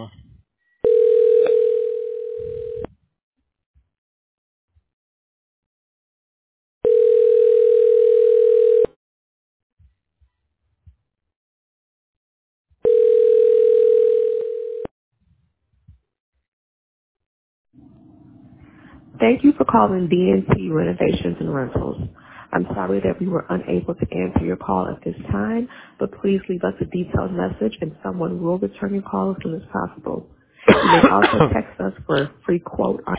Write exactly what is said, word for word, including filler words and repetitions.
Thank you for calling D and T Renovations and Rentals. I'm sorry that we were unable to answer your call at this time, but please leave us a detailed message and someone will return your call as soon as possible. You may also text us for a free quote on